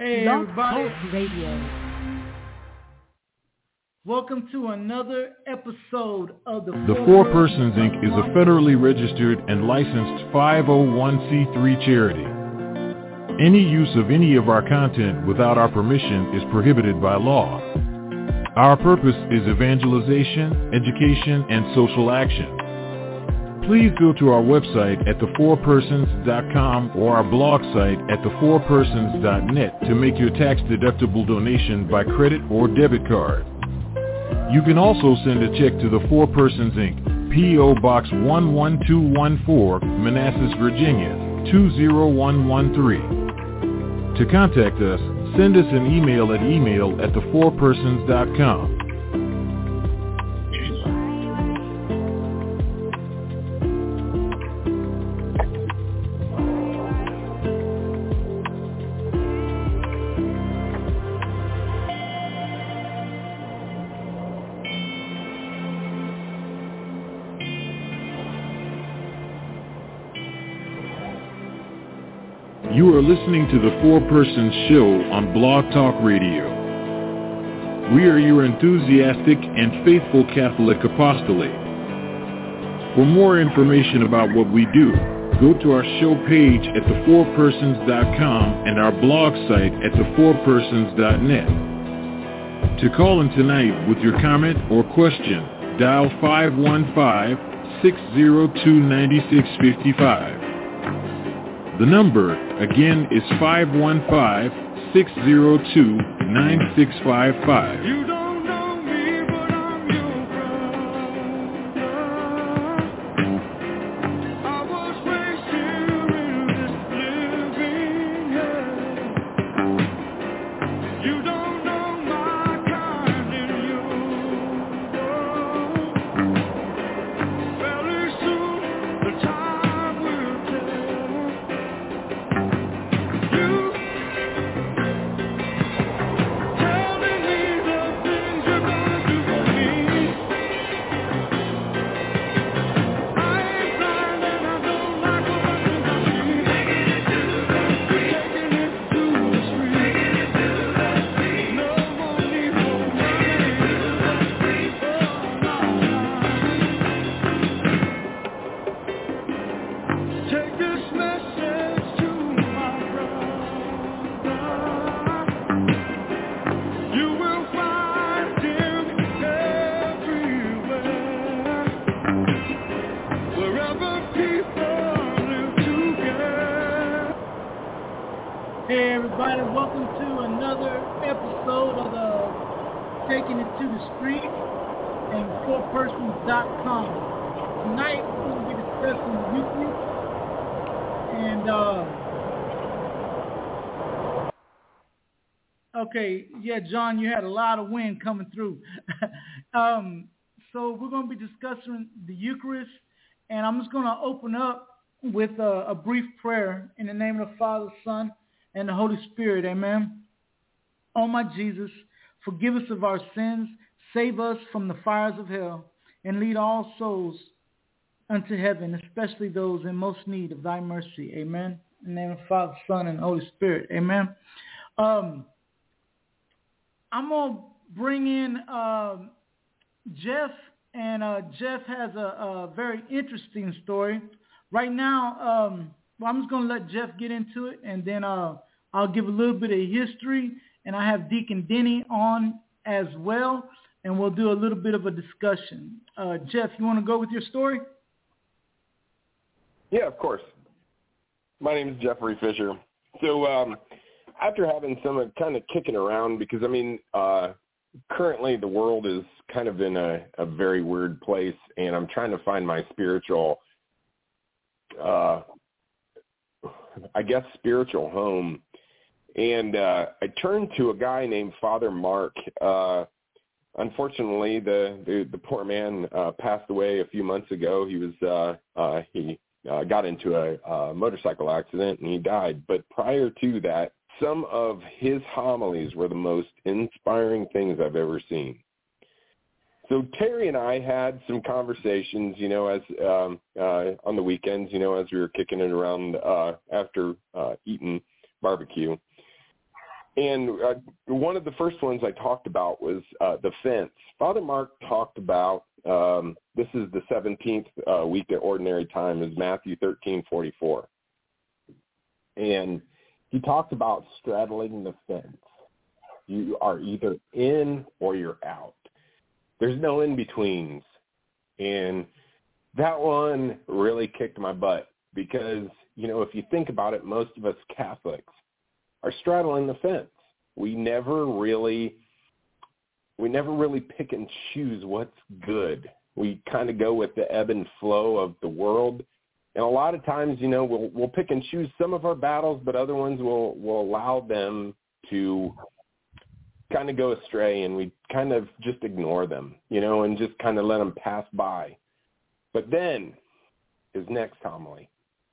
Hey everybody, Radio. Welcome to another episode of the Four Persons Inc. is a federally registered and licensed 501c3 charity. Any use of any of our content without our permission is prohibited by law. Our purpose is evangelization, education, and social action. Please go to our website at thefourpersons.com or our blog site at thefourpersons.net to make your tax-deductible donation by credit or debit card. You can also send a check to the Four Persons Inc., P.O. Box 11214, Manassas, Virginia, 20113. To contact us, send us an email at thefourpersons.com. You are listening to the Four Persons Show on Blog Talk Radio. We are your enthusiastic and faithful Catholic apostolate. For more information about what we do, go to our show page at thefourpersons.com and our blog site at thefourpersons.net. To call in tonight with your comment or question, dial 515-602-9655. The number, again, is 515-602-9655. You don't know me, but I'm your brother. I was raised here in this living hell. You don't know my kind and you know. Very soon the time will tell. Hey everybody, welcome to another episode of the Taking It to the Street and fourpersons.com. Tonight we're going to be discussing the Eucharist and okay, yeah, John, you had a lot of wind coming through. So we're going to be discussing the Eucharist, and I'm just going to open up with a brief prayer in the name of the Father, Son, and the Holy Spirit, amen. Oh my Jesus, forgive us of our sins, save us from the fires of hell, and lead all souls unto heaven, especially those in most need of thy mercy, amen. In the name of the Father, Son, and the Holy Spirit, amen. I'm going to bring in Jeff, and Jeff has a very interesting story. Right now, I'm just going to let Jeff get into it, and then I'll give a little bit of history, and I have Deacon Denny on as well, and we'll do a little bit of a discussion. Jeff, you want to go with your story? Yeah, of course. My name is Jeffrey Fisher. So after having some kind of kicking around, because, currently the world is kind of in a very weird place, and I'm trying to find my spiritual spiritual home. And I turned to a guy named Father Mark. Unfortunately, the poor man passed away a few months ago. He was he got into a motorcycle accident and he died. But prior to that, some of his homilies were the most inspiring things I've ever seen. So Terry and I had some conversations, as on the weekends, as we were kicking it around after eating barbecue. And one of the first ones I talked about was the fence. Father Mark talked about, this is the 17th week at ordinary time, is Matthew 13:44. And he talked about straddling the fence. You are either in or you're out. There's no in-betweens. And that one really kicked my butt because, if you think about it, most of us Catholics are straddling the fence. We never really pick and choose what's good. We kind of go with the ebb and flow of the world. And a lot of times, we'll pick and choose some of our battles, but other ones will allow them to kind of go astray, and we kind of just ignore them, and just kind of let them pass by. But then his next homily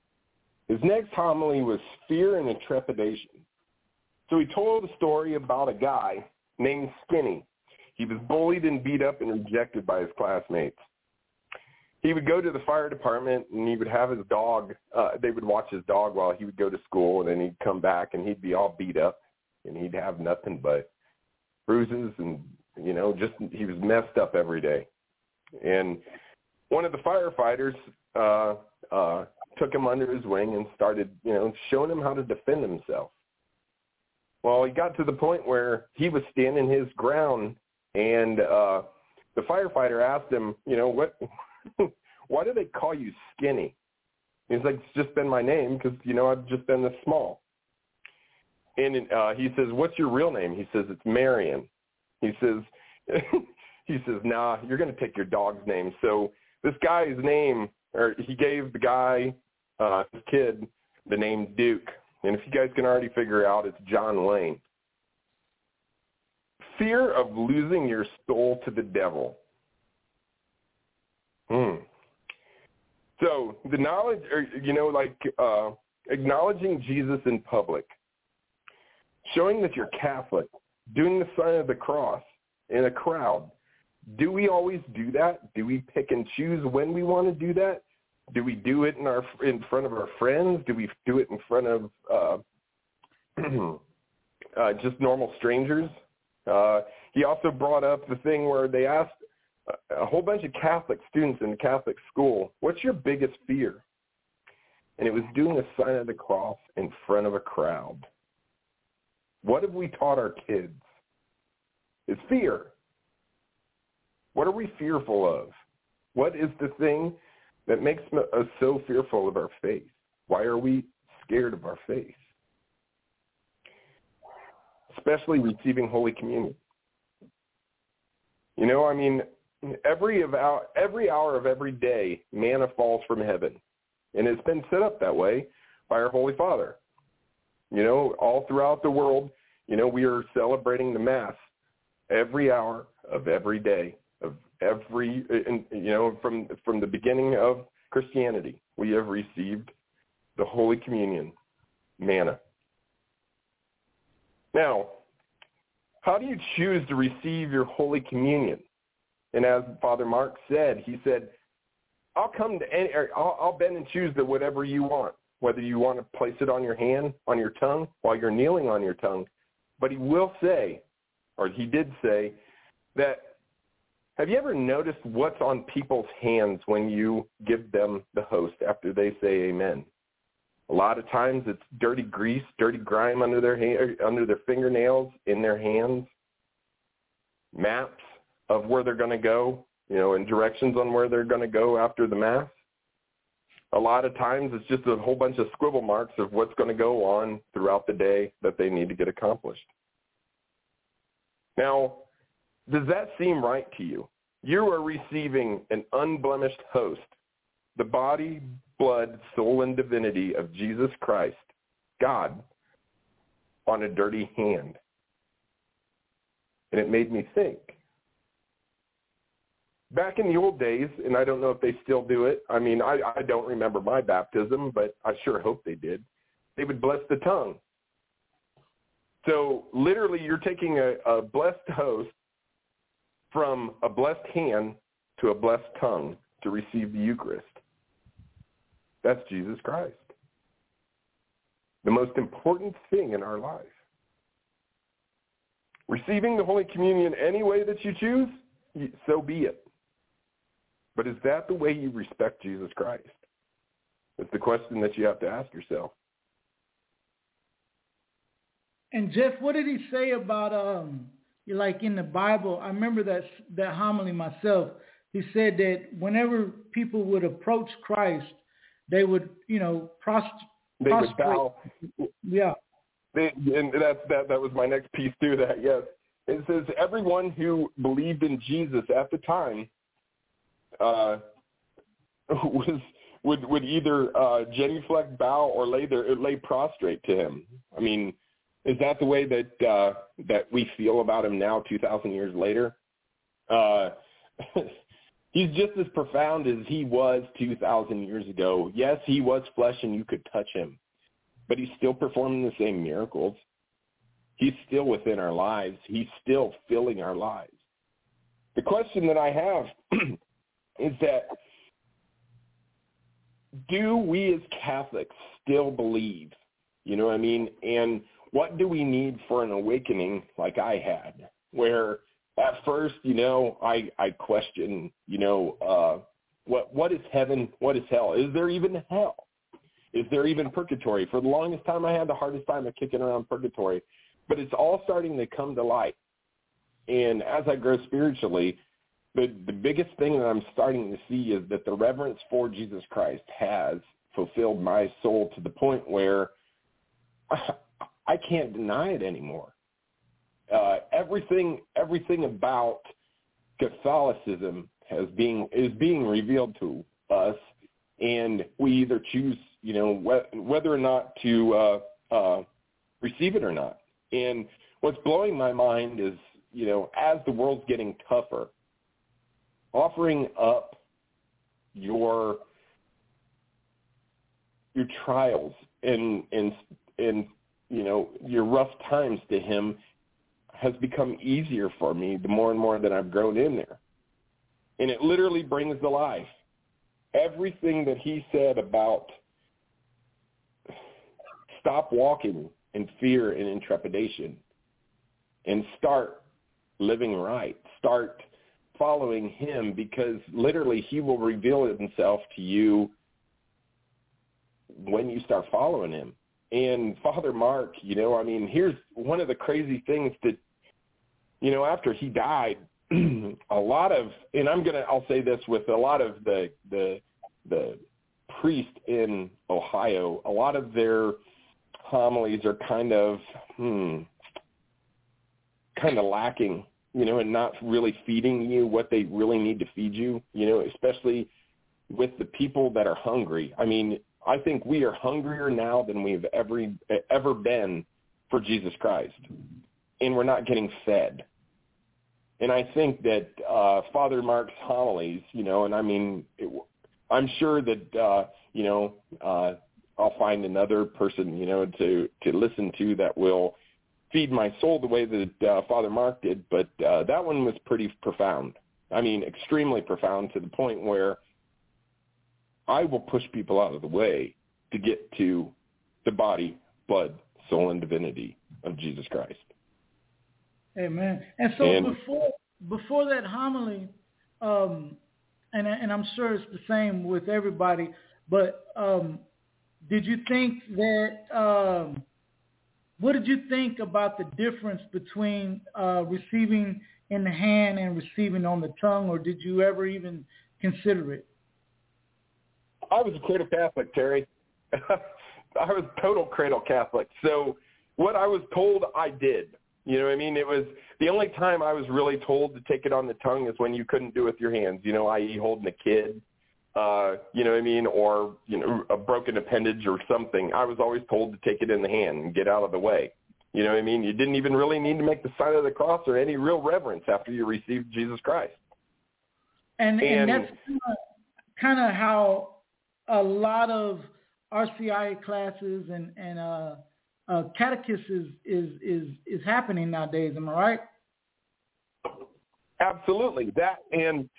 was fear and trepidation. So he told a story about a guy named Skinny. He was bullied and beat up and rejected by his classmates. He would go to the fire department, and he would have his dog. They would watch his dog while he would go to school, and then he'd come back, and he'd be all beat up, and he'd have nothing but bruises, and, he was messed up every day. And one of the firefighters took him under his wing and started, showing him how to defend himself. Well, he got to the point where he was standing his ground, and the firefighter asked him, why do they call you Skinny? He's like, it's just been my name because, I've just been this small. And he says, what's your real name? He says, it's Marion. He says, nah, you're going to take your dog's name. So this guy's name, or he gave the guy, his kid, the name Duke. And if you guys can already figure out, it's John Wayne. Fear of losing your soul to the devil. So the knowledge, acknowledging Jesus in public, showing that you're Catholic, doing the sign of the cross in a crowd. Do we always do that? Do we pick and choose when we want to do that? Do we do it in front of our friends? Do we do it in front of just normal strangers? He also brought up the thing where they asked a whole bunch of Catholic students in the Catholic school, what's your biggest fear? And it was doing a sign of the cross in front of a crowd. What have we taught our kids? It's fear. What are we fearful of? What is the thing that makes us so fearful of our faith? Why are we scared of our faith? Especially receiving Holy Communion. Every hour of every day, manna falls from heaven. And it's been set up that way by our Holy Father. All throughout the world, we are celebrating the Mass every hour of every day, of every, from the beginning of Christianity, we have received the Holy Communion, manna. Now, how do you choose to receive your Holy Communion? And as Father Mark said, he said, I'll bend and choose to whatever you want, whether you want to place it on your hand, on your tongue, while you're kneeling on your tongue. But he will say, or he did say, that have you ever noticed what's on people's hands when you give them the host after they say amen? A lot of times it's dirty grease, dirty grime under their fingernails, in their hands, maps of where they're going to go, and directions on where they're going to go after the Mass. A lot of times it's just a whole bunch of scribble marks of what's going to go on throughout the day that they need to get accomplished. Now, does that seem right to you? You are receiving an unblemished host, the body, blood, soul, and divinity of Jesus Christ, God, on a dirty hand. And it made me think. Back in the old days, and I don't know if they still do it. I don't remember my baptism, but I sure hope they did. They would bless the tongue. So literally you're taking a blessed host from a blessed hand to a blessed tongue to receive the Eucharist. That's Jesus Christ. The most important thing in our life. Receiving the Holy Communion any way that you choose, so be it. But is that the way you respect Jesus Christ? It's the question that you have to ask yourself. And Jeff, what did he say about like in the Bible? I remember that homily myself. He said that whenever people would approach Christ, they would, prostrate. They would bow. Yeah. And that was my next piece to that. Yes, it says everyone who believed in Jesus at the time would either genuflect, bow, or lay prostrate to him. I mean, is that the way that we feel about him now, 2,000 years later? He's just as profound as he was 2,000 years ago. Yes, he was flesh and you could touch him, but he's still performing the same miracles. He's still within our lives. He's still filling our lives. The question that I have is that, do we as Catholics still believe? You know what I mean? And what do we need for an awakening like I had, where at first, I question, what is heaven? What is hell? Is there even hell? Is there even purgatory? For the longest time, I had the hardest time of kicking around purgatory. But it's all starting to come to light. And as I grow spiritually, the biggest thing that I'm starting to see is that the reverence for Jesus Christ has fulfilled my soul to the point where I can't deny it anymore. Everything about Catholicism is being revealed to us, and we either choose, whether or not to receive it or not. And what's blowing my mind is, as the world's getting tougher, offering up your trials and your rough times to him has become easier for me the more and more that I've grown in there. And it literally brings to life everything that he said about stop walking in fear and in trepidation and start living right. Start following him, because literally he will reveal himself to you when you start following him. And Father Mark, here's one of the crazy things that, after he died, a lot of, and I'll say this with a lot of the priests in Ohio, a lot of their homilies are kind of lacking, and not really feeding you what they really need to feed you, especially with the people that are hungry. I mean, I think we are hungrier now than we've ever been for Jesus Christ, and we're not getting fed. And I think that Father Mark's homilies, I'm sure that I'll find another person, to listen to that will feed my soul the way that Father Mark did. But that one was pretty profound. I mean, extremely profound, to the point where I will push people out of the way to get to the body, blood, soul, and divinity of Jesus Christ. Amen. And so before that homily, and I'm sure it's the same with everybody, but did you think that, what did you think about the difference between receiving in the hand and receiving on the tongue, or did you ever even consider it? I was a cradle Catholic, Terry. I was total cradle Catholic. So what I was told, I did. You know what I mean? It was the only time I was really told to take it on the tongue is when you couldn't do it with your hands, i.e. holding a kid, you know what I mean? Or, a broken appendage or something. I was always told to take it in the hand and get out of the way. You know what I mean? You didn't even really need to make the sign of the cross or any real reverence after you received Jesus Christ. And that's kind of how a lot of RCIA classes and catechism is happening nowadays. Am I right? Absolutely. That and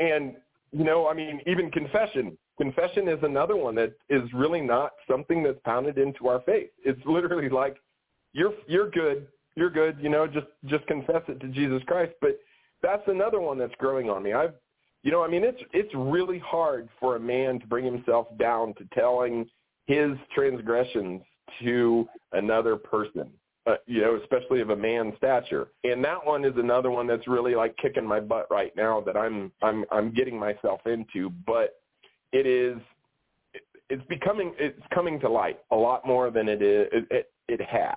even confession. Confession is another one that is really not something that's pounded into our faith. It's literally like, you're good. you're good. You know, just confess it to Jesus Christ. But that's another one that's growing on me. It's really hard for a man to bring himself down to telling his transgressions to another person, especially of a man's stature. And that one is another one that's really like kicking my butt right now that I'm getting myself into. But it's coming to light a lot more than it has.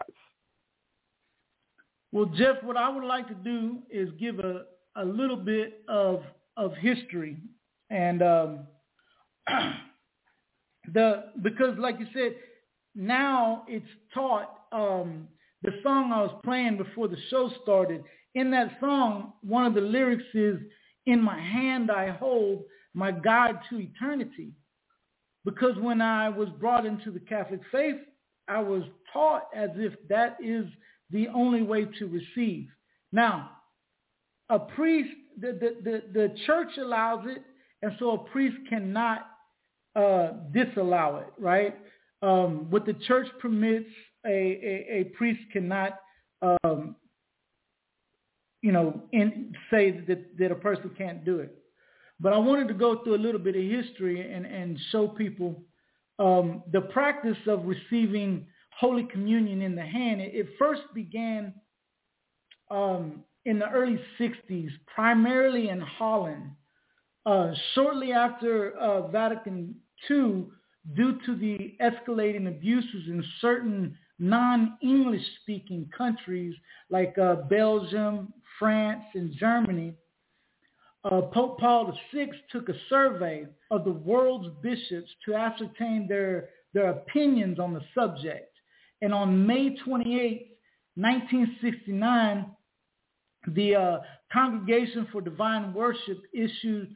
Well, Jeff, what I would like to do is give a little bit of history, and because like you said, now it's taught. The song I was playing before the show started, in that song, one of the lyrics is, "In my hand I hold my guide to eternity." Because when I was brought into the Catholic faith, I was taught as if that is the only way to receive. Now, a priest, the church allows it, and so a priest cannot disallow it, right? What the church permits, a priest cannot, say that a person can't do it. But I wanted to go through a little bit of history and show people the practice of receiving Holy Communion in the hand. It first began in the early 60s, primarily in Holland. Shortly after Vatican II, due to the escalating abuses in certain non-English speaking countries like Belgium, France, and Germany, Pope Paul VI took a survey of the world's bishops to ascertain their opinions on the subject. And on May 28, 1969, the Congregation for Divine Worship issued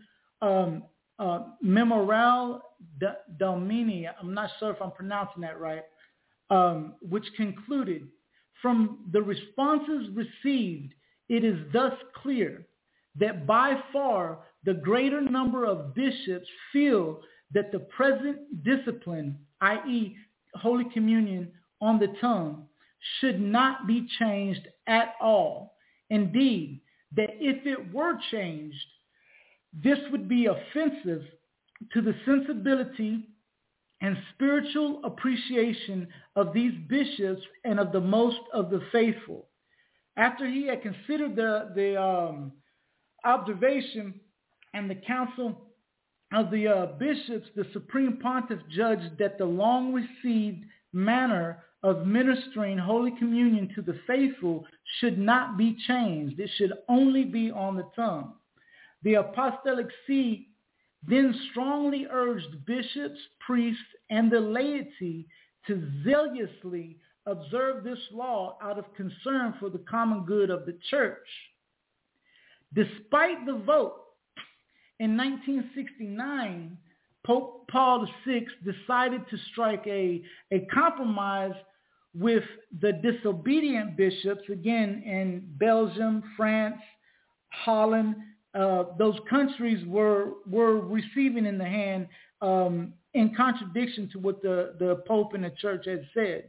Memorial Domini, I'm not sure if I'm pronouncing that right, which concluded, from the responses received, it is thus clear that by far the greater number of bishops feel that the present discipline, i.e. Holy Communion on the tongue, should not be changed at all. Indeed, that if it were changed, this would be offensive to the sensibility and spiritual appreciation of these bishops and of the most of the faithful. After he had considered the observation and the council of the bishops, the Supreme Pontiff judged that the long-received manner of ministering Holy Communion to the faithful should not be changed. It should only be on the tongue. The Apostolic See then strongly urged bishops, priests, and the laity to zealously observe this law out of concern for the common good of the church. Despite the vote, in 1969, Pope Paul VI decided to strike a compromise with the disobedient bishops, again, in Belgium, France, Holland. Those countries were receiving in the hand in contradiction to what the Pope and the church had said.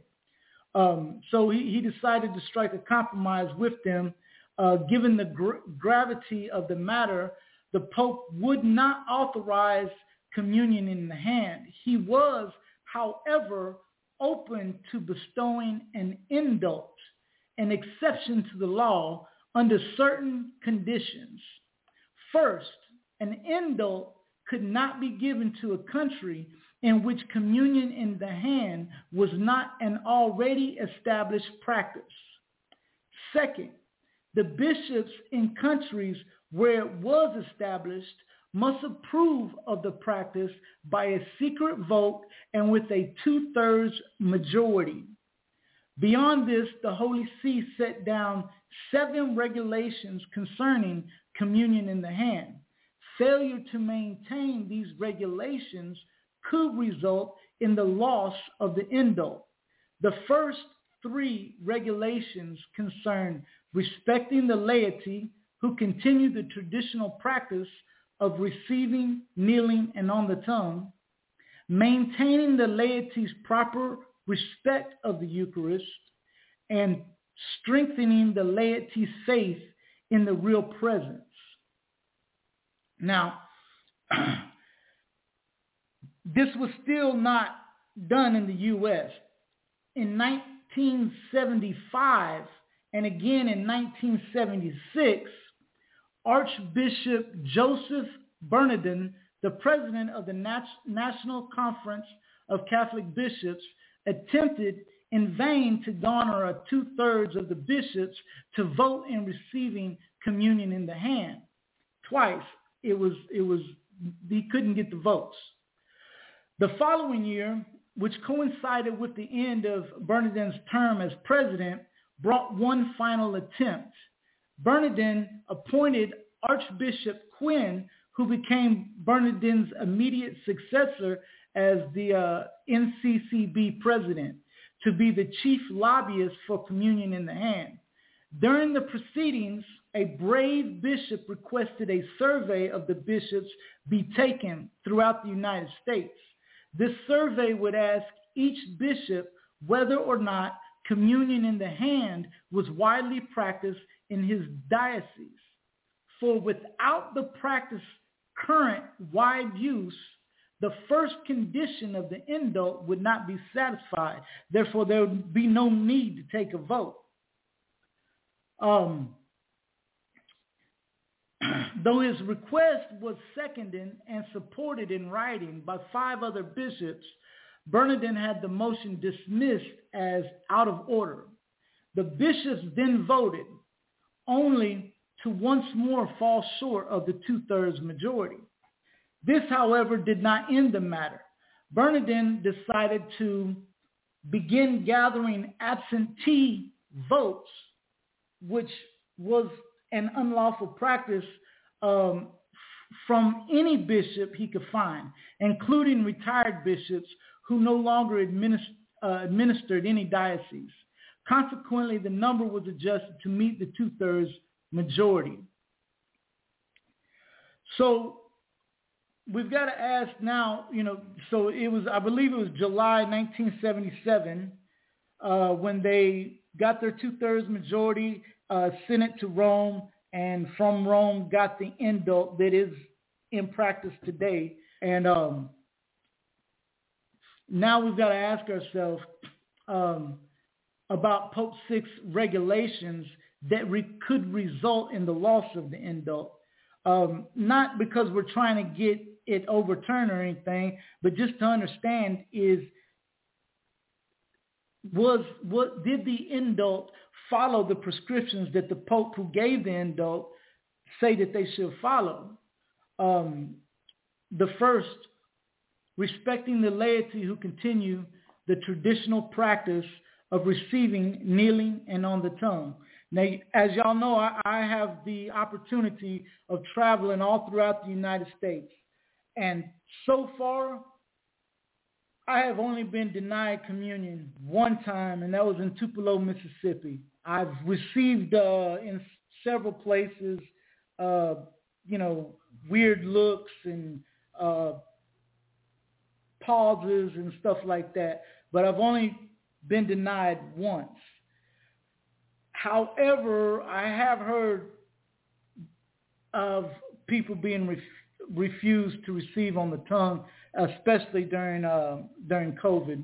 So he decided to strike a compromise with them. Given the gravity of the matter, the Pope would not authorize communion in the hand. He was, however, open to bestowing an indult, an exception to the law, under certain conditions. First, an indult could not be given to a country in which communion in the hand was not an already established practice. Second, the bishops in countries where it was established must approve of the practice by a secret vote and with a 2/3 majority. Beyond this, the Holy See set down 7 regulations concerning communion in the hand. Failure to maintain these regulations could result in the loss of the indult. The first 3 regulations concern respecting the laity who continue the traditional practice of receiving, kneeling, and on the tongue, maintaining the laity's proper respect of the Eucharist, and strengthening the laity's faith in the real presence. Now, this was still not done in the U.S. In 1975 and again in 1976, Archbishop Joseph Bernardin, the president of the National Conference of Catholic Bishops, attempted in vain to garner 2/3 of the bishops to vote in receiving communion in the hand. Twice, he couldn't get the votes. The following year, which coincided with the end of Bernardin's term as president, brought one final attempt. Bernardin appointed Archbishop Quinn, who became Bernardin's immediate successor as the NCCB president, to be the chief lobbyist for communion in the hand. During the proceedings, a brave bishop requested a survey of the bishops be taken throughout the United States. This survey would ask each bishop whether or not communion in the hand was widely practiced in his diocese. For without the practice current wide use, the first condition of the indult would not be satisfied. Therefore, there would be no need to take a vote. Though his request was seconded and supported in writing by 5 other bishops, Bernardin had the motion dismissed as out of order. The bishops then voted, only to once more fall short of the 2/3 majority. This, however, did not end the matter. Bernardin decided to begin gathering absentee votes, which was an unlawful practice from any bishop he could find, including retired bishops who no longer administered any diocese. Consequently, the number was adjusted to meet the 2/3 majority. So we've got to ask now, so I believe it was July 1977 when they got their 2/3 majority, sent it to Rome, and from Rome got the indult that is in practice today. And now we've got to ask ourselves about Pope Six's regulations that could result in the loss of the indult. Not because we're trying to get it overturned or anything, but just to understand is, did the indult follow the prescriptions that the Pope who gave the indult say that they should follow? The first, respecting the laity who continue the traditional practice of receiving, kneeling, and on the tongue. Now, as y'all know, I have the opportunity of traveling all throughout the United States. And so far, I have only been denied communion one time, and that was in Tupelo, Mississippi. I've received in several places, weird looks and pauses and stuff like that, but I've only been denied once. However, I have heard of people being refused to receive on the tongue, especially during COVID.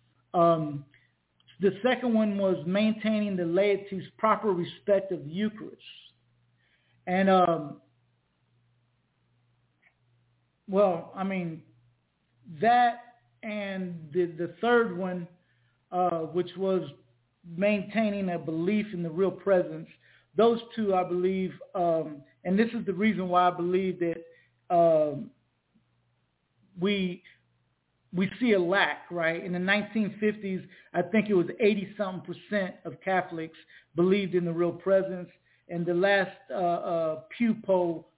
The second one was maintaining the laity's proper respect of the Eucharist. And, that and the third one, which was maintaining a belief in the real presence, those two, I believe, and this is the reason why I believe that we see a lack, right? In the 1950s, I think it was 80-something% of Catholics believed in the real presence, and the last Pew poll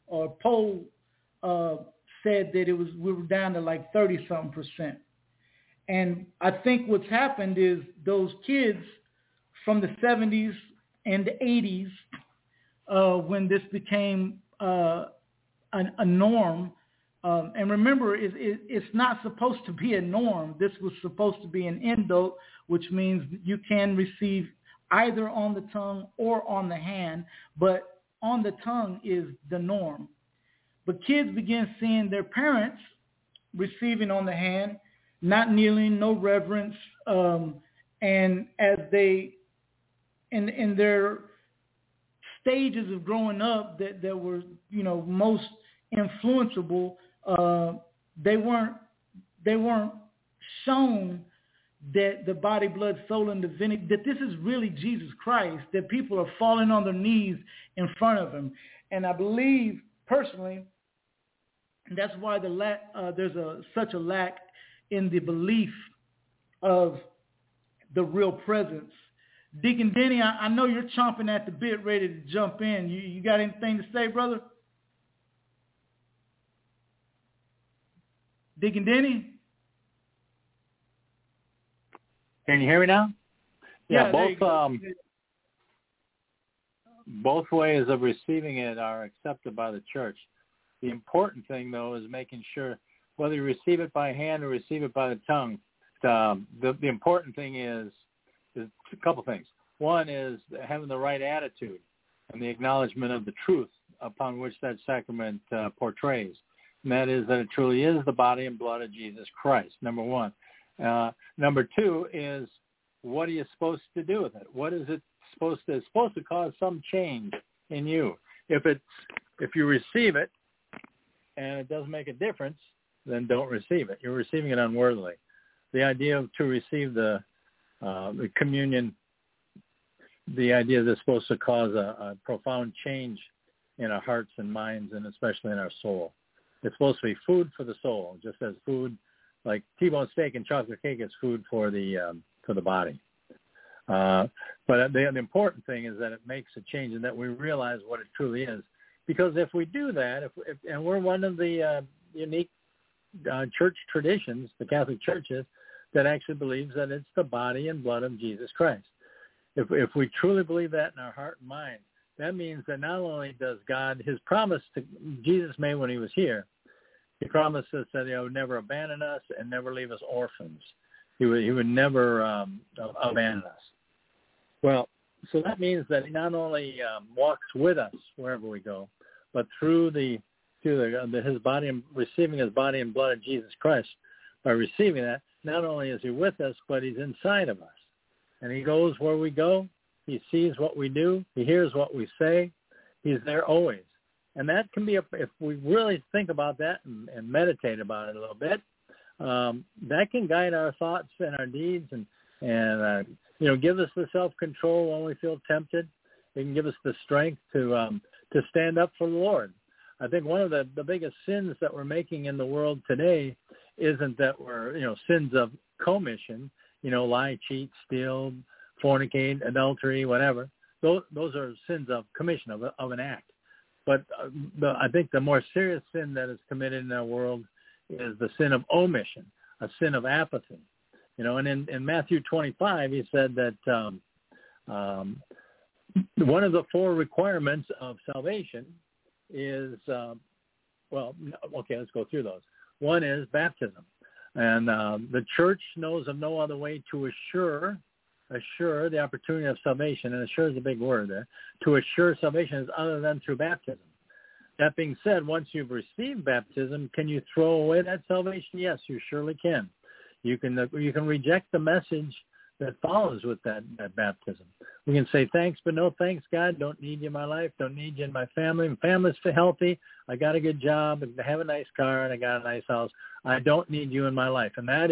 said that we were down to like 30-something%. And I think what's happened is those kids from the 70s and the 80s, when this became a norm, and remember, it's not supposed to be a norm. This was supposed to be an indult, which means you can receive either on the tongue or on the hand, but on the tongue is the norm. But kids begin seeing their parents receiving on the hand, not kneeling, no reverence, and as they, in their stages of growing up that were, most influenceable, they weren't shown that the body, blood, soul, and divinity, that this is really Jesus Christ, that people are falling on their knees in front of him. And I believe, personally, that's why there's such a lack in the belief of the real presence. Deacon Denny, I know you're chomping at the bit, ready to jump in. You got anything to say, brother? Deacon Denny? Can you hear me now? Yeah, both ways of receiving it are accepted by the church. The important thing, though, is making sure whether you receive it by hand or receive it by the tongue. The important thing is a couple things. One is having the right attitude and the acknowledgement of the truth upon which that sacrament portrays. And that is that it truly is the body and blood of Jesus Christ, number one. Number two is, what are you supposed to do with it? What is it supposed to? It's supposed to cause some change in you. If you receive it and it doesn't make a difference, then don't receive it. You're receiving it unworthily. The idea to receive the communion, the idea that it's supposed to cause a profound change in our hearts and minds, and especially in our soul. It's supposed to be food for the soul, just as food, like T-bone steak and chocolate cake, is food for the body. But the important thing is that it makes a change and that we realize what it truly is. Because if we do that, and we're one of the unique church traditions, the Catholic Church is, that actually believes that it's the body and blood of Jesus Christ. If we truly believe that in our heart and mind, that means that not only does God, his promise to Jesus made when he was here, he promised us that he would never abandon us and never leave us orphans. He would never abandon us. Well, so that means that he not only walks with us wherever we go, but through his body and receiving his body and blood of Jesus Christ, by receiving that, not only is he with us, but he's inside of us. And he goes where we go. He sees what we do. He hears what we say. He's there always. And that can be, if we really think about that and meditate about it a little bit, that can guide our thoughts and our deeds and give us the self-control when we feel tempted. It can give us the strength to stand up for the Lord. I think one of the biggest sins that we're making in the world today isn't that we're, sins of commission, lie, cheat, steal, fornicate, adultery, whatever. Those are sins of commission, of an act. But I think the more serious sin that is committed in our world is the sin of omission, a sin of apathy. And in Matthew 25, he said that one of the four requirements of salvation is, let's go through those. One is baptism. And the church knows of no other way to assure the opportunity of salvation, and assure is a big word there, to assure salvation is other than through baptism. That being said, once you've received baptism, can you throw away that salvation? Yes, you surely can. You can reject the message that follows with that baptism. We can say, thanks, but no thanks, God. Don't need you in my life. Don't need you in my family. My family's healthy. I got a good job. I have a nice car, and I got a nice house. I don't need you in my life. And that's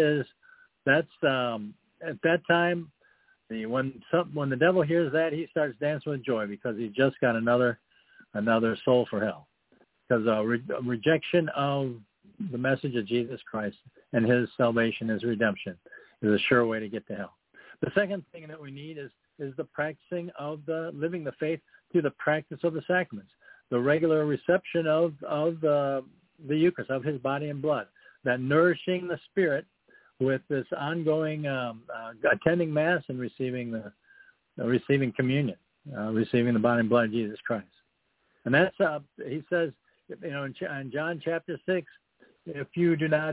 at that time, when the devil hears that, he starts dancing with joy because he just got another soul for hell. Because rejection of the message of Jesus Christ and his salvation, his redemption, is a sure way to get to hell. The second thing that we need is the practicing of living the faith through the practice of the sacraments, the regular reception of the Eucharist, of his body and blood, that nourishing the spirit with this ongoing attending Mass and receiving communion, receiving the body and blood of Jesus Christ. And that's he says, in John chapter 6, if you do not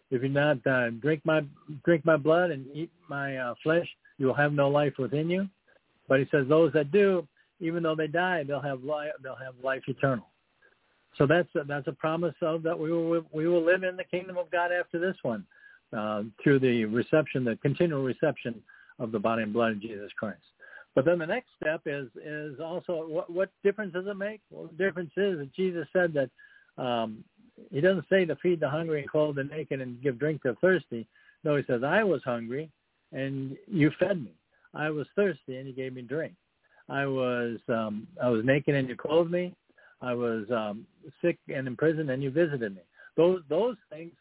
drink my blood and eat my flesh, you will have no life within you. But he says those that do, even though they die, they'll have life eternal. So that's a promise of that we will live in the kingdom of God after this one, through the continual reception of the body and blood of Jesus Christ. But then the next step is also what difference does it make? Well, the difference is that Jesus said that he doesn't say to feed the hungry and clothe the naked and give drink to the thirsty. No, he says, I was hungry and you fed me. I was thirsty and you gave me drink. I was naked and you clothed me. I was sick and in prison and you visited me. Those things,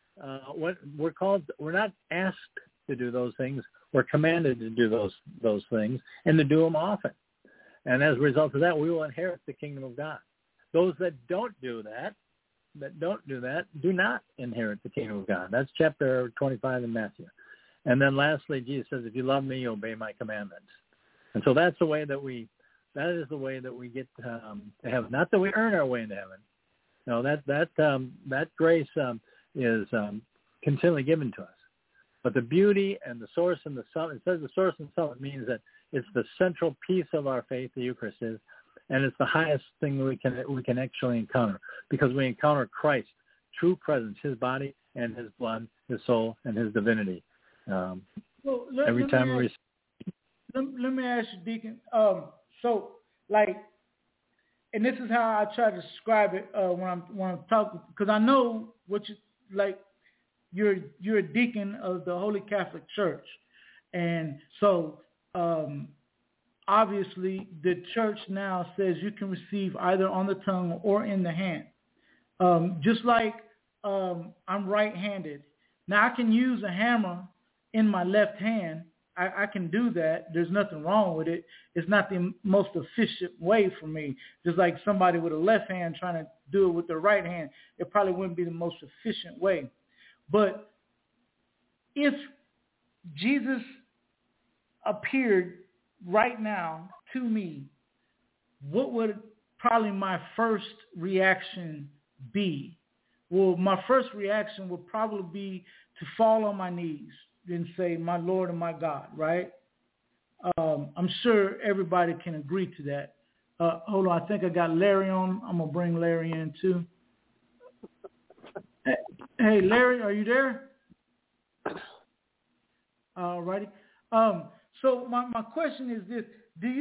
we're not asked to do those things. We're commanded to do those things and to do them often. And as a result of that, we will inherit the kingdom of God. Those that don't do that, do not inherit the kingdom of God. That's chapter 25 in Matthew. And then lastly, Jesus says, if you love me, you obey my commandments. And so that's the way that that is the way that we get to heaven. Not that we earn our way into heaven. No, that grace is continually given to us. But the beauty and the source and the summit, it says the source and summit means that it's the central piece of our faith, the Eucharist is, and it's the highest thing we can actually encounter, because we encounter Christ, true presence, his body and his blood, his soul, and his divinity. Every time we let me ask you, Deacon. So, like, and this is how I try to describe it when I'm talking, because I know what you like. You're a deacon of the Holy Catholic Church, and so obviously the church now says you can receive either on the tongue or in the hand. Just like I'm right-handed. Now I can use a hammer in my left hand. I can do that. There's nothing wrong with it. It's not the most efficient way for me. Just like somebody with a left hand trying to do it with their right hand, it probably wouldn't be the most efficient way. But if Jesus appeared right now to me, what would probably my first reaction be? Well, my first reaction would probably be to fall on my knees and say, my Lord and my God, right? I'm sure everybody can agree to that. Hold on, I think I got Larry on. I'm going to bring Larry in too. Hey, Larry, are you there? All righty. So my question is this.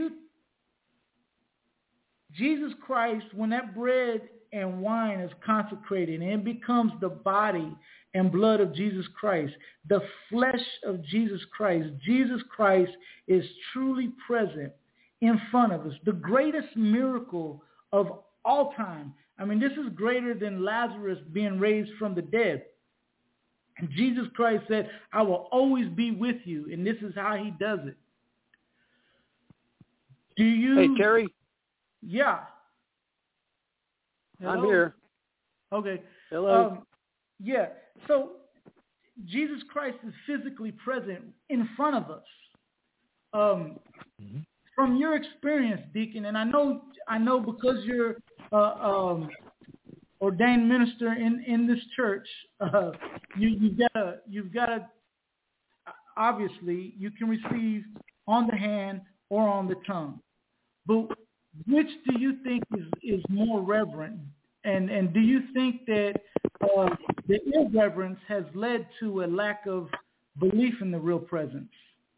Jesus Christ, when that bread and wine is consecrated and it becomes the body and blood of Jesus Christ, the flesh of Jesus Christ is truly present in front of us. The greatest miracle of all time. I mean, this is greater than Lazarus being raised from the dead. And Jesus Christ said, I will always be with you. And this is how he does it. Do you... Hey, Terry? Yeah. Hello? I'm here. Okay. Hello. Yeah. So Jesus Christ is physically present in front of us. From your experience, Deacon, and I know because you're ordained minister in this church, you've got to obviously you can receive on the hand or on the tongue. But which do you think is more reverent? And do you think that the irreverence has led to a lack of belief in the real presence?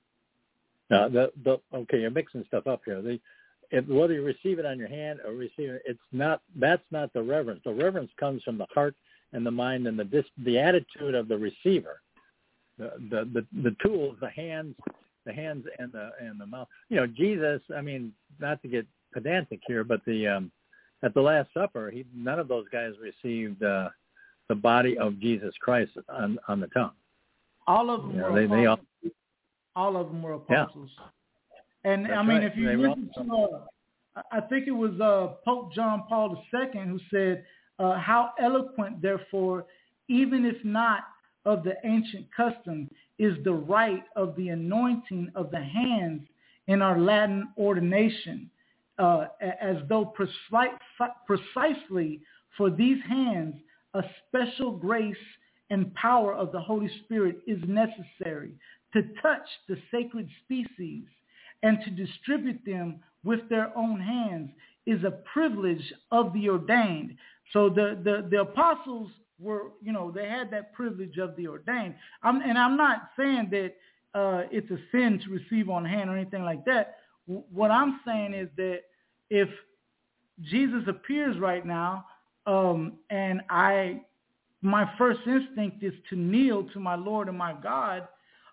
Okay, you're mixing stuff up here. Whether you receive it on your hand or receive it, that's not the reverence. The reverence comes from the heart and the mind and the attitude of the receiver. The tools, the hands and the mouth. You know, Jesus. I mean, not to get pedantic here, but at the Last Supper, none of those guys received the body of Jesus Christ on the tongue. All of them were apostles. All of them were apostles. Yeah. And that's I mean, right. If you listen to, I think it was Pope John Paul II who said, how eloquent, therefore, even if not of the ancient custom, is the rite of the anointing of the hands in our Latin ordination, as though precisely for these hands, a special grace and power of the Holy Spirit is necessary to touch the sacred species and to distribute them with their own hands is a privilege of the ordained. So the apostles were, they had that privilege of the ordained. I'm not saying that it's a sin to receive on hand or anything like that. What I'm saying is that if Jesus appears right now, and my first instinct is to kneel to my Lord and my God,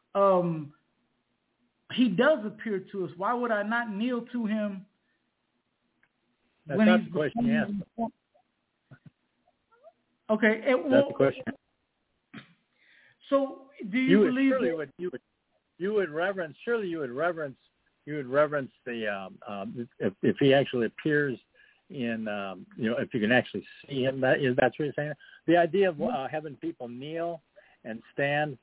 he does appear to us. Why would I not kneel to him? That's not the question you asked. Okay. That's the question. So do you believe you would reverence the if he actually appears in if you can actually see him, that's what you're saying. The idea of having people kneel and stand,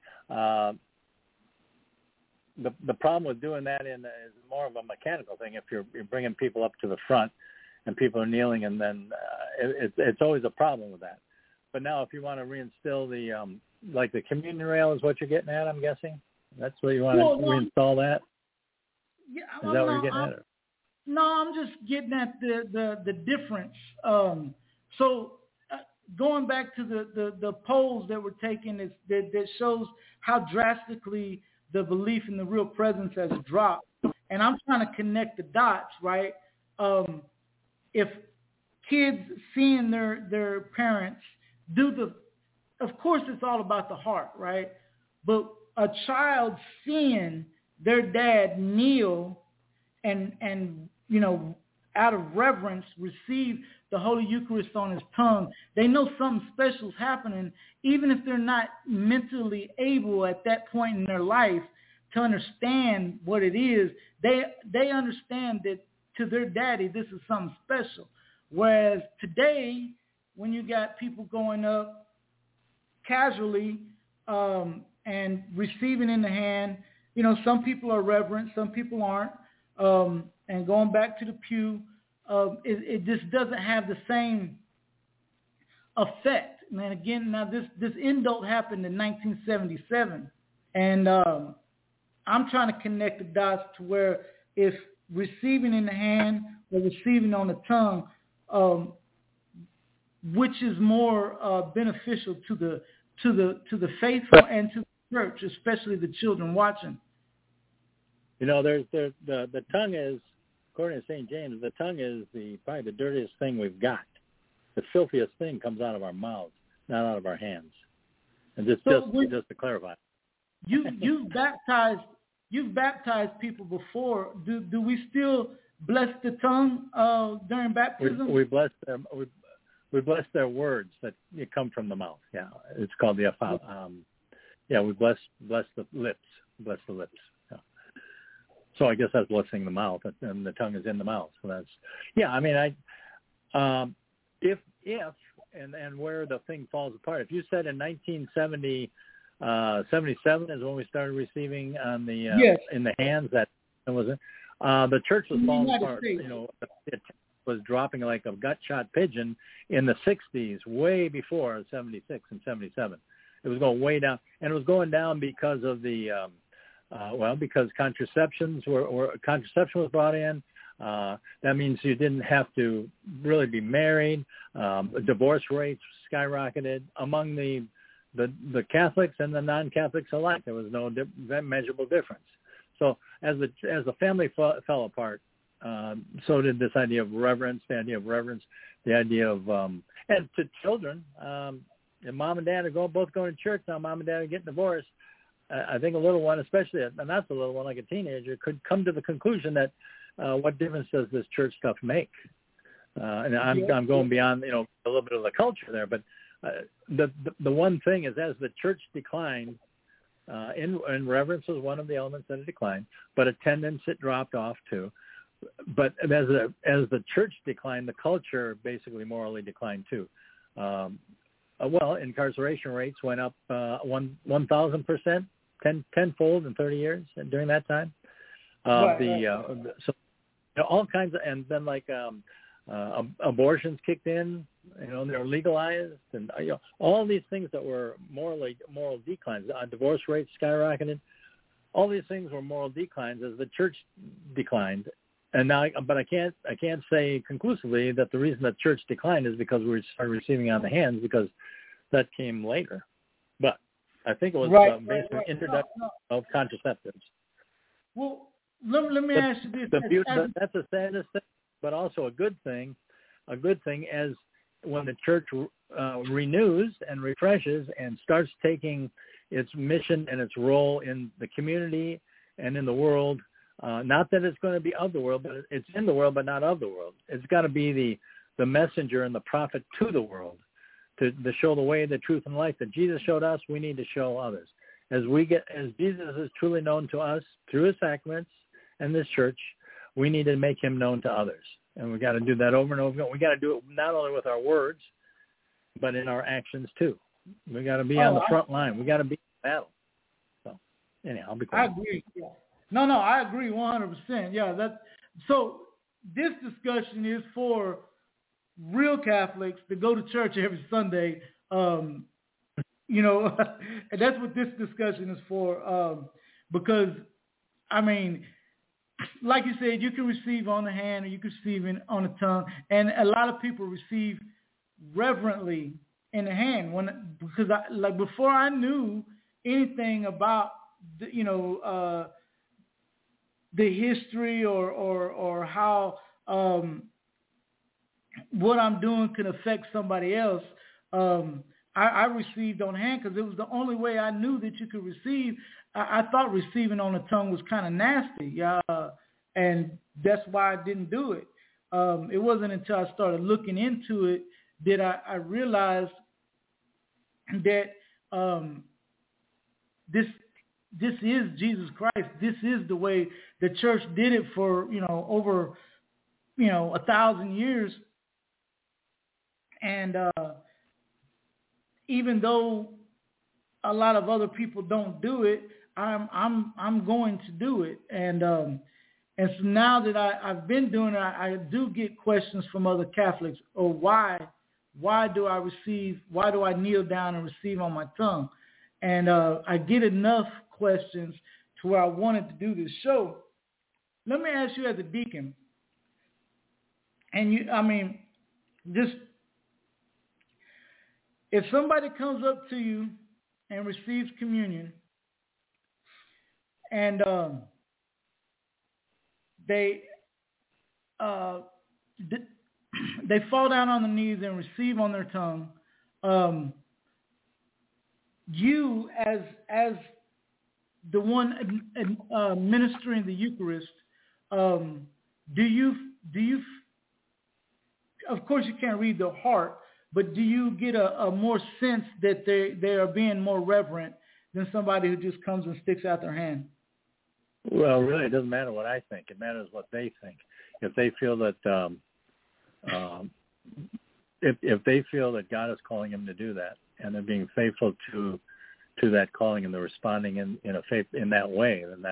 the problem with doing that is more of a mechanical thing. If you're bringing people up to the front and people are kneeling, and then it's always a problem with that. But now if you want to reinstill the communion rail is what you're getting at, I'm guessing. That's what you want to reinstall that? Yeah, is that what you're getting at? No, I'm just getting at the difference. So going back to the polls that were taken, that shows how drastically the belief in the real presence has dropped. And I'm trying to connect the dots, right? If kids seeing their parents of course it's all about the heart, right? But a child seeing their dad kneel and out of reverence receive the Holy Eucharist on his tongue, they know something special is happening, even if they're not mentally able at that point in their life to understand what it is. They understand that to their daddy, this is something special. Whereas today, when you got people going up casually and receiving in the hand, some people are reverent, some people aren't. And going back to the pew, it just doesn't have the same effect. And again, now this indult happened in 1977, and I'm trying to connect the dots to where if receiving in the hand or receiving on the tongue, which is more beneficial to the faithful and to the church, especially the children watching. There's the tongue is, according to St. James, the tongue is probably the dirtiest thing we've got. The filthiest thing comes out of our mouths, not out of our hands. And just to clarify, you've baptized people before. Do we still bless the tongue during baptism? We bless them. We bless their words that come from the mouth. Yeah, it's called the we bless the lips. Bless the lips. Yeah. So I guess that's blessing the mouth, and the tongue is in the mouth. So that's if and where the thing falls apart. If you said in 1970, 77 is when we started receiving on the in the hands, that was it. The church was falling apart. It was dropping like a gut-shot pigeon in the 60s, way before 76 and 77. It was going way down, and it was going down because of the because contraception was brought in. That means you didn't have to really be married. Divorce rates skyrocketed among the Catholics and the non-Catholics alike. There was no measurable difference. So as the family fell apart, so did this idea of reverence, the idea of and to children, and mom and dad are both going to church now. Mom and dad are getting divorced. I think a little one, especially, and that's a little one like a teenager, could come to the conclusion that what difference does this church stuff make? And I'm going beyond a little bit of the culture there, but the one thing is, as the church declined, and reverence was one of the elements that it declined, but attendance it dropped off too. But as the church declined, the culture basically morally declined too. Incarceration rates went up 1,000%, tenfold in 30 years during that time. So all kinds of, and then abortions kicked in. They're legalized, and all these things that were moral declines. Divorce rates skyrocketed. all these things were moral declines as the church declined. And now, but I can't say conclusively that the reason that church declined is because we started receiving on the hands, because that came later. But I think it was basically introduction of contraceptives. Well, let me ask you this. That's a saddest thing, but also a good thing. A good thing as when the church renews and refreshes and starts taking its mission and its role in the community and in the world. Not that it's going to be of the world, but it's in the world, but not of the world. It's got to be the messenger and the prophet to the world, to show the way, the truth, and life that Jesus showed us. We need to show others. As Jesus is truly known to us through his sacraments and this church, we need to make him known to others. And we got to do that over and over again. We got to do it not only with our words, but in our actions too. We got to be on the front line. We got to be in battle. So, anyhow, I'll be quiet. I agree. Yeah. No, I agree 100%. Yeah, so this discussion is for real Catholics that go to church every Sunday. And that's what this discussion is for. Because, I mean, like you said, you can receive on the hand or you can receive on the tongue. And a lot of people receive reverently in the hand. Because before I knew anything about, the history or how what I'm doing can affect somebody else, I received on hand because it was the only way I knew that you could receive. I thought receiving on the tongue was kind of nasty, and that's why I didn't do it. It wasn't until I started looking into it that I realized that this is Jesus Christ. This is the way the church did it for, over, 1,000 years. And even though a lot of other people don't do it, I'm going to do it. And so now that I've been doing it, I do get questions from other Catholics. Or why do I kneel down and receive on my tongue? And I get enough questions to where I wanted to do this show. Let me ask you as a deacon, and if somebody comes up to you and receives communion, and they fall down on their knees and receive on their tongue, you as the one ministering the Eucharist, do you? Of course, you can't read the heart, but do you get a more sense that they are being more reverent than somebody who just comes and sticks out their hand? Well, really, it doesn't matter what I think. It matters what they think. If they feel that if they feel that God is calling them to do that, and they're being faithful to that calling, and they're responding in a faith in that way, then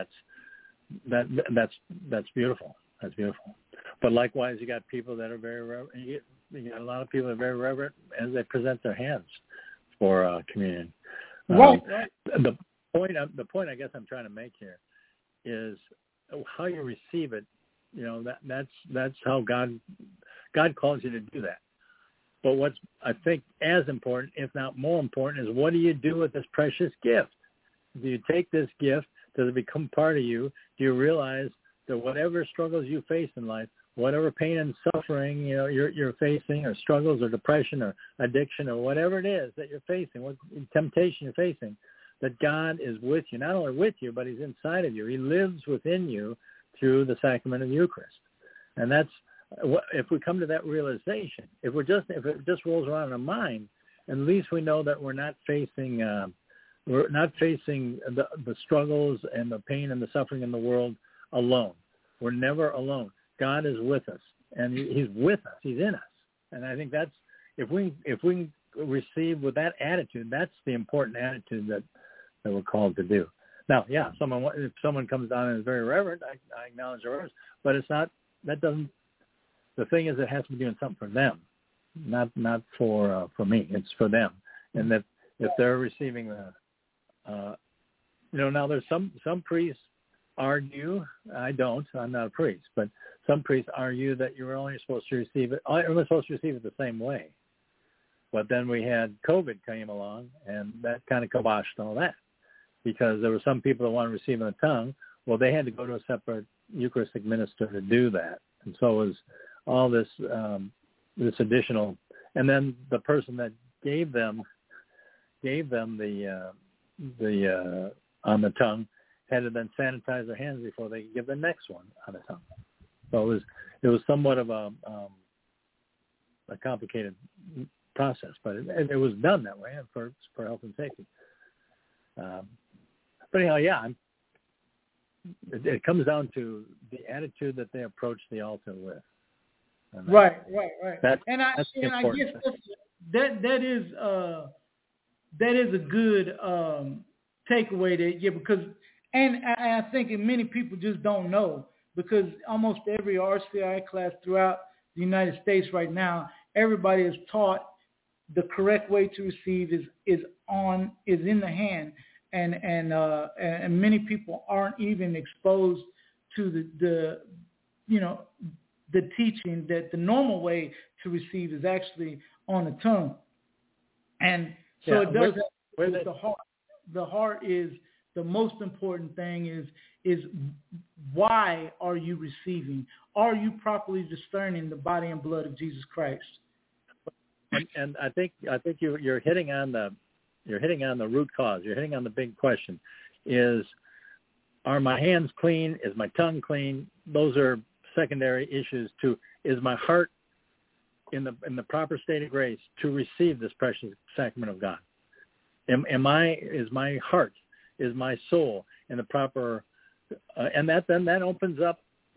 that's beautiful. That's beautiful. But likewise, you got people that are very reverent. You got a lot of people that are very reverent as they present their hands for communion. Right. The point I guess I'm trying to make here is how you receive it. That's how God calls you to do that. But what's, I think, as important, if not more important, is what do you do with this precious gift? Do you take this gift? Does it become part of you? Do you realize that whatever struggles you face in life, whatever pain and suffering you're facing, or struggles or depression or addiction or whatever it is that you're facing, what temptation you're facing, that God is with you, not only with you, but he's inside of you. He lives within you through the sacrament of the Eucharist. And that's, if we come to that realization, if it just rolls around in our mind, at least we know that we're not facing the struggles and the pain and the suffering in the world alone. We're never alone. God is with us, and he's with us. He's in us. And I think that's, if we receive with that attitude, that's the important attitude that we're called to do. Now, yeah, if someone comes down and is very reverent, I acknowledge their reverence, but it's not, that doesn't, the thing is, it has to be doing something for them, not for me. It's for them. And that if they're receiving now there's some priests argue, I'm not a priest, but some priests argue that you're only supposed to receive it the same way. But then we had COVID came along, and that kind of kiboshed all that, because there were some people that wanted to receive in the tongue. Well, they had to go to a separate Eucharistic minister to do that, and so it was all this this additional. And then the person that gave them the on the tongue had to then sanitize their hands before they could give the next one on the tongue. So it was somewhat of a complicated process, but it was done that way for health and safety. But anyhow, yeah, it comes down to the attitude that they approach the altar with. Right. That's I guess that is a good takeaway because I think many people just don't know, because almost every RCI class throughout the United States right now, everybody is taught the correct way to receive is in the hand, and many people aren't even exposed to the teaching that the normal way to receive is actually on the tongue. And so it does with the heart. The heart is the most important thing is why are you receiving? Are you properly discerning the body and blood of Jesus Christ? And I think you're hitting on the root cause. You're hitting on the big question: are my hands clean? Is my tongue clean? Those are secondary issues to, is my heart in the proper state of grace to receive this precious sacrament of God? Is my heart, is my soul in the proper, and that opens up,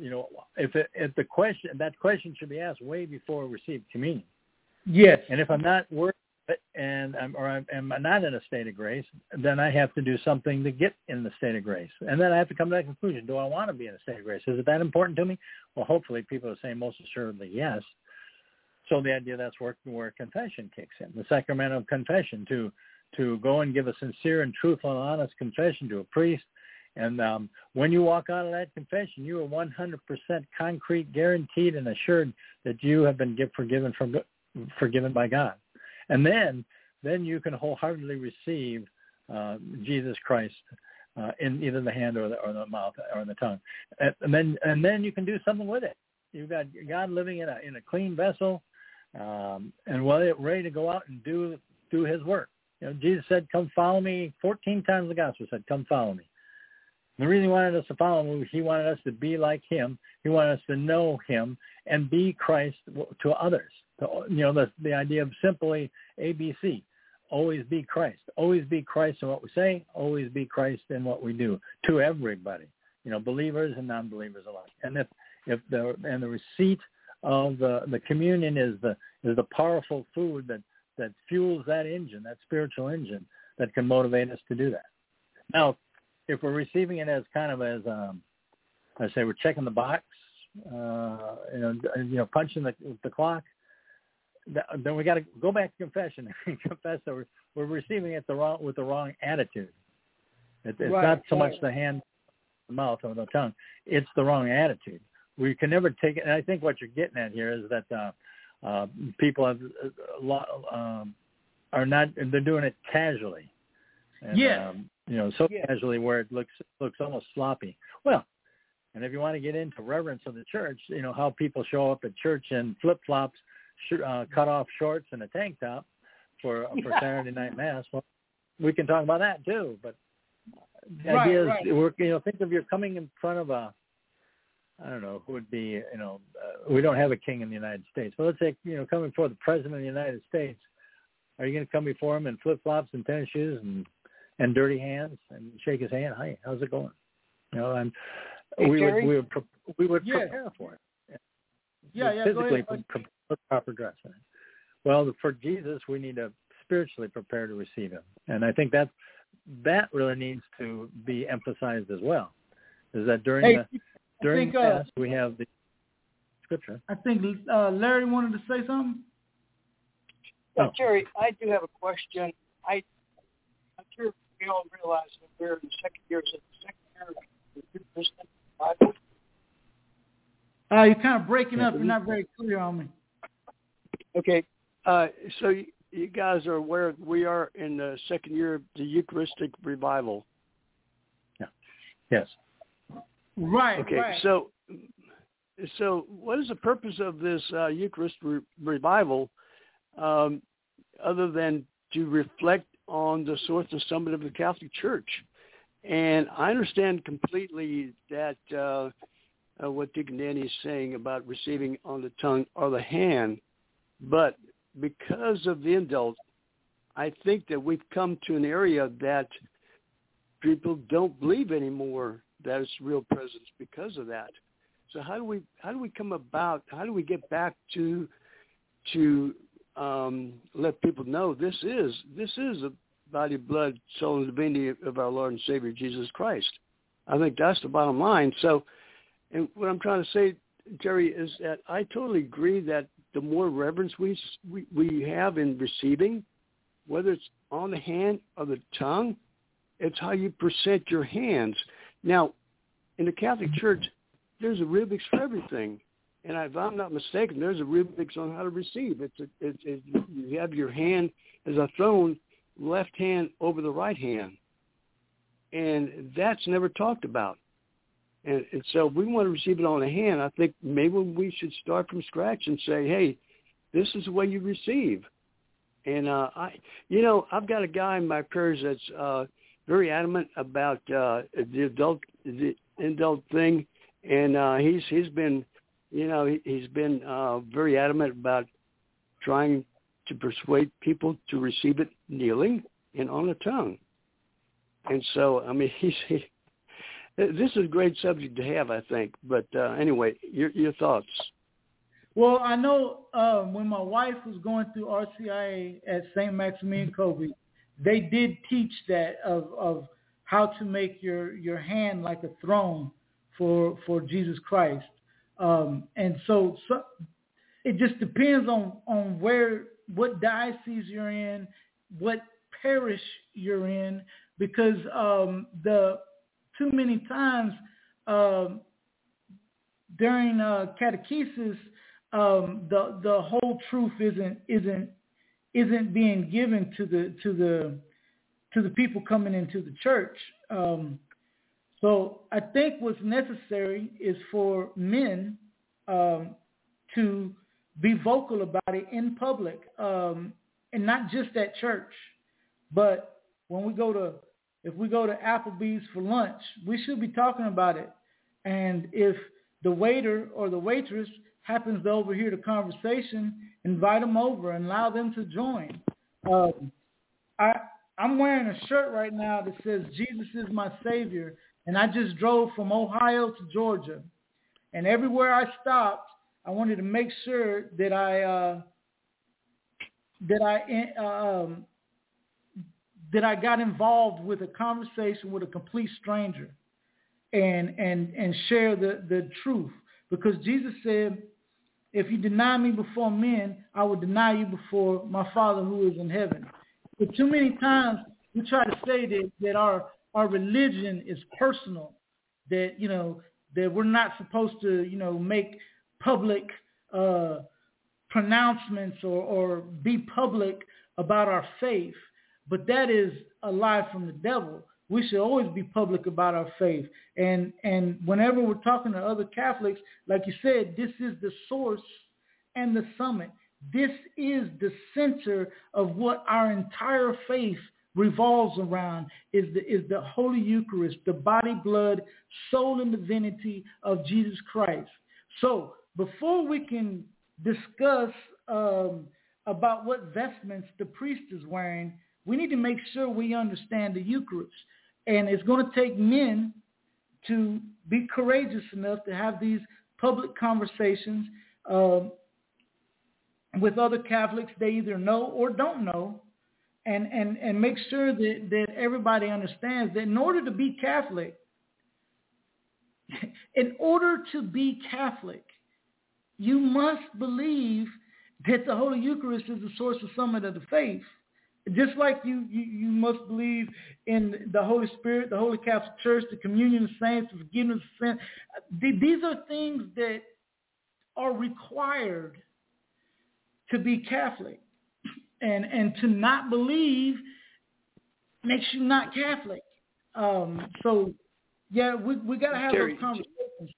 if the question should be asked way before we receive communion. Yes. And if I'm not working and I'm not in a state of grace, then I have to do something to get in the state of grace. And then I have to come to that conclusion. Do I want to be in a state of grace? Is it that important to me? Well, hopefully people are saying most assuredly yes. So the idea that's where confession kicks in, the sacrament of confession, to go and give a sincere and truthful and honest confession to a priest. And when you walk out of that confession, you are 100% concrete, guaranteed, and assured that you have been forgiven by God. And then you can wholeheartedly receive Jesus Christ in either the hand or the mouth or the tongue, and then you can do something with it. You've got God living in a clean vessel, and ready to go out and do His work. Jesus said, "Come follow me." 14 times the gospel said, "Come follow me." And the reason He wanted us to follow Him, He wanted us to be like Him. He wanted us to know Him and be Christ to others. The idea of simply ABC, always be Christ. Always be Christ in what we say, always be Christ in what we do, to everybody, believers and non-believers alike. And if the receipt of the communion is the powerful food that fuels that engine, that spiritual engine that can motivate us to do that. Now, if we're receiving it as kind of I say we're checking the box, punching the clock, then we got to go back to confession and confess that we're receiving it with the wrong attitude. It's not so much the hand, the mouth, or the tongue. It's the wrong attitude. We can never take it. And I think what you're getting at here is that people have are not. They're doing it casually. And, casually where it looks almost sloppy. Well, and if you want to get into reverence of the church, how people show up at church in flip-flops, cut off shorts and a tank top for Saturday night mass. Well, we can talk about that too. But the idea is, think of you're coming in front of I don't know who would be. We don't have a king in the United States, but let's say coming before the president of the United States. Are you going to come before him in flip-flops and tennis shoes and dirty hands and shake his hand? Hi, how's it going? We would prepare for it. Physically put proper dress in it. Well, for Jesus, we need to spiritually prepare to receive Him, and I think that really needs to be emphasized as well. Is that during Mass we have the Scripture? I think Larry wanted to say something. Yeah, Jerry, I do have a question. I'm sure we all realize that we're in the second year. Is it the second year of the Eucharistic Bible? You're kind of breaking up. You're not very clear on me. Okay. So you guys are aware we are in the second year of the Eucharistic revival. Yeah. Yes. Right. Okay. Right. So what is the purpose of this Eucharist revival, other than to reflect on the source and summit of the Catholic Church? And I understand completely that what Deacon Danny is saying about receiving on the tongue or the hand, but because of the indult, I think that we've come to an area that people don't believe anymore that it's real presence because of that. So how do we come about? How do we get back to let people know this is the body, blood, soul, and divinity of our Lord and Savior Jesus Christ? I think that's the bottom line. So, and what I'm trying to say, Jerry, is that I totally agree that the more reverence we have in receiving, whether it's on the hand or the tongue, it's how you present your hands. Now, in the Catholic Church, there's a rubrics for everything. And if I'm not mistaken, there's a rubrics on how to receive. You have your hand as a throne, left hand over the right hand. And that's never talked about. And so if we want to receive it on the hand, I think maybe we should start from scratch and say, hey, this is the way you receive. And, I've got a guy in my prayers that's very adamant about the indult thing. And he's been very adamant about trying to persuade people to receive it kneeling and on the tongue. And so, I mean, this is a great subject to have, I think. But anyway, your thoughts. Well, I know when my wife was going through RCIA at St. Maximilian Kolbe, they did teach that of how to make your hand like a throne for Jesus Christ. And so it just depends on what diocese you're in, what parish you're in, because too many times during catechesis, the whole truth isn't being given to the people coming into the church. So I think what's necessary is for men to be vocal about it in public, and not just at church, but when if we go to Applebee's for lunch, we should be talking about it. And if the waiter or the waitress happens to overhear the conversation, invite them over and allow them to join. I'm wearing a shirt right now that says Jesus is my Savior, and I just drove from Ohio to Georgia. And everywhere I stopped, I wanted to make sure that I got involved with a conversation with a complete stranger and share the truth. Because Jesus said, if you deny me before men, I will deny you before my Father who is in heaven. But too many times we try to say that our religion is personal, that we're not supposed to make public pronouncements or be public about our faith. But that is a lie from the devil. We should always be public about our faith. And whenever we're talking to other Catholics, like you said, this is the source and the summit. This is the center of what our entire faith revolves around, is the Holy Eucharist, the body, blood, soul, and divinity of Jesus Christ. So before we can discuss about what vestments the priest is wearing, we need to make sure we understand the Eucharist. And it's going to take men to be courageous enough to have these public conversations with other Catholics they either know or don't know, and make sure that everybody understands that in order to be Catholic, you must believe that the Holy Eucharist is the source and summit of the faith. just like you must believe in the Holy Spirit, the Holy Catholic Church, the communion of saints, the forgiveness of sin. These are things that are required to be Catholic. And to not believe makes you not Catholic. So, yeah, we got to have those conversations.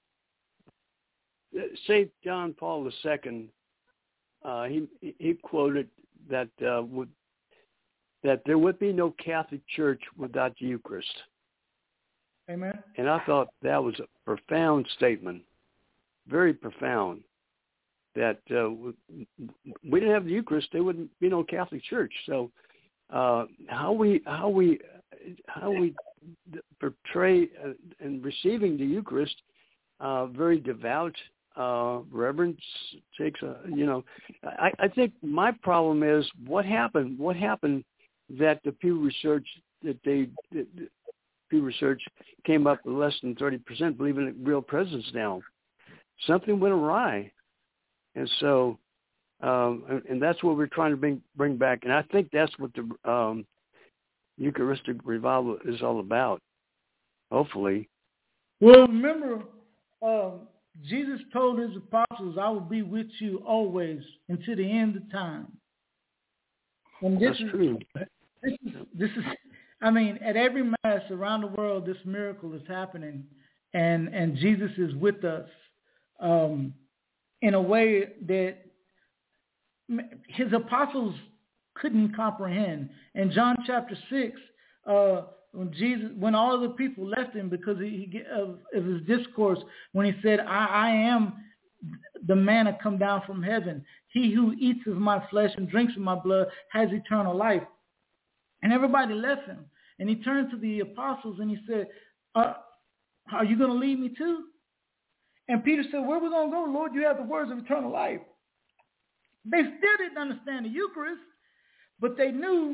St. John Paul II, he quoted that that there would be no Catholic Church without the Eucharist. Amen. And I thought that was a profound statement, very profound. That we didn't have the Eucharist, there wouldn't be no Catholic Church. So how we portray and receiving the Eucharist, very devout, reverence takes I think my problem is what happened that the Pew Research came up with less than 30% believe in real presence now. Something went awry. And so, and that's what we're trying to bring back. And I think that's what the Eucharistic revival is all about, hopefully. Well, remember, Jesus told his apostles, I will be with you always until the end of time. And this that's true. This is, I mean, at every Mass around the world, this miracle is happening. And Jesus is with us. In a way that his apostles couldn't comprehend. In John chapter 6, when all of the people left him because of his discourse, when he said, I am the manna come down from heaven. He who eats of my flesh and drinks of my blood has eternal life. And everybody left him. And he turned to the apostles and he said, are you going to leave me too? And Peter said, where are we going to go, Lord? You have the words of eternal life. They still didn't understand the Eucharist, but they knew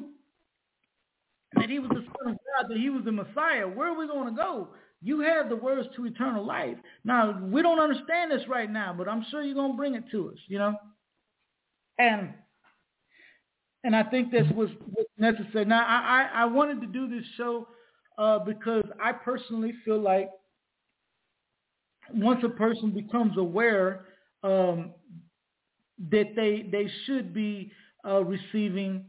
that he was the Son of God, that he was the Messiah. Where are we going to go? You have the words to eternal life. Now, we don't understand this right now, but I'm sure you're going to bring it to us, you know? And I think that's what's necessary. Now, I wanted to do this show because I personally feel like once a person becomes aware that they should be receiving,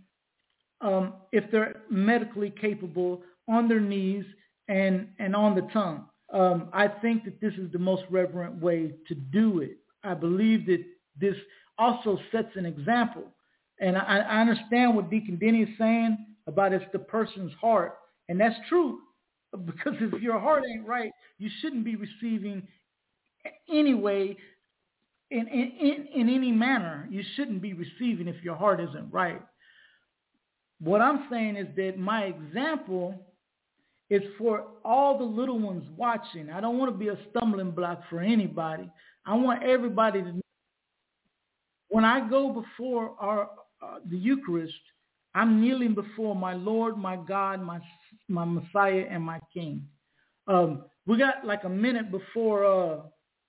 if they're medically capable, on their knees and on the tongue. I think that this is the most reverent way to do it. I believe that this also sets an example. And I understand what Deacon Denny is saying about it's the person's heart. And that's true, because if your heart ain't right, you shouldn't be receiving anyway, in any manner. You shouldn't be receiving if your heart isn't right. What I'm saying is that my example is for all the little ones watching. I don't want to be a stumbling block for anybody. I want everybody to know when I go before the Eucharist, I'm kneeling before my Lord, my God, my Messiah, and my King. We got like a minute before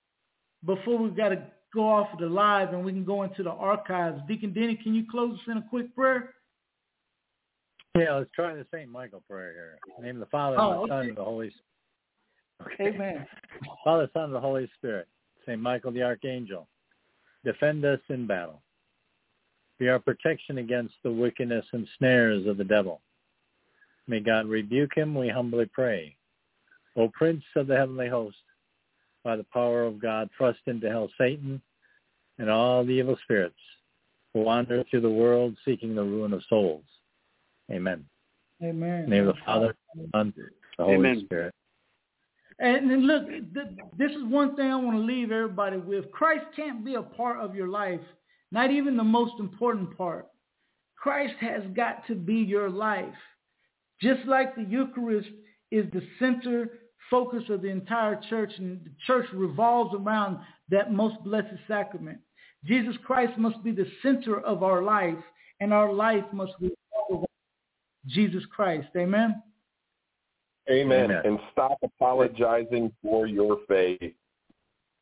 we got to go off of the live and we can go into the archives. Deacon Denny, can you close us in a quick prayer? Yeah, let's try the St. Michael prayer here. In the name of the Father, and the Son, and the Holy Spirit. Okay. Amen. Father, Son, and the Holy Spirit. St. Michael the Archangel, defend us in battle. Be our protection against the wickedness and snares of the devil. May God rebuke him, we humbly pray. O Prince of the heavenly host, by the power of God, thrust into hell Satan and all the evil spirits who wander through the world seeking the ruin of souls. Amen. Amen. In the name of the Father, the Son, the Holy Amen. Spirit. And then look, this is one thing I want to leave everybody with. Christ can't be a part of your life, not even the most important part. Christ has got to be your life. Just like the Eucharist is the center focus of the entire church, and the church revolves around that most blessed sacrament. Jesus Christ must be the center of our life, and our life must revolve around Jesus Christ. Amen? Amen. Amen. And stop apologizing for your faith.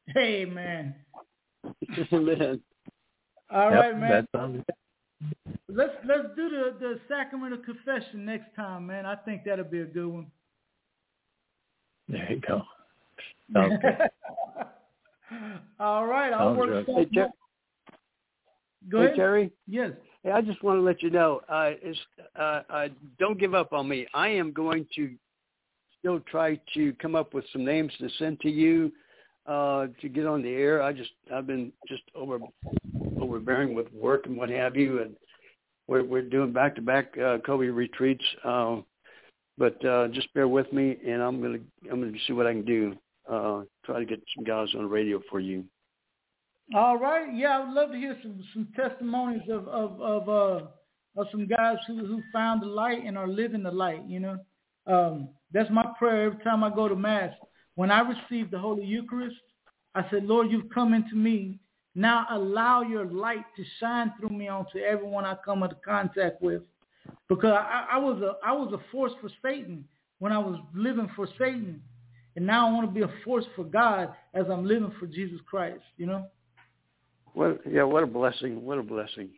Amen. Amen. All right, man. That sounds good. let's do the sacrament of confession next time, man. I think that'll be a good one. There you go. Sounds good. All right, I'll work Hey, Go ahead. Hey, Terry. Yes. Hey, I just want to let you know, don't give up on me. I am going to still try to come up with some names to send to you to get on the air. I've been just overbearing with work and what have you, and we're doing back-to-back COVID retreats. But just bear with me, and I'm gonna see what I can do. Try to get some guys on the radio for you. All right. Yeah, I would love to hear some testimonies of some guys who found the light and are living the light. That's my prayer every time I go to Mass. When I receive the Holy Eucharist, I said, Lord, you've come into me. Now allow your light to shine through me onto everyone I come into contact with. Because I was a force for Satan when I was living for Satan. And now I want to be a force for God as I'm living for Jesus Christ, What a blessing. What a blessing.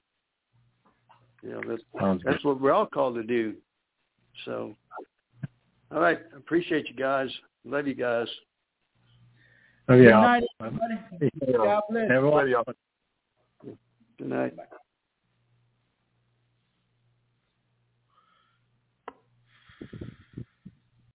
That's what we're all called to do. So, all right. Appreciate you guys. Love you guys. Oh, yeah. Good night, everybody. God bless. Everybody. Good night.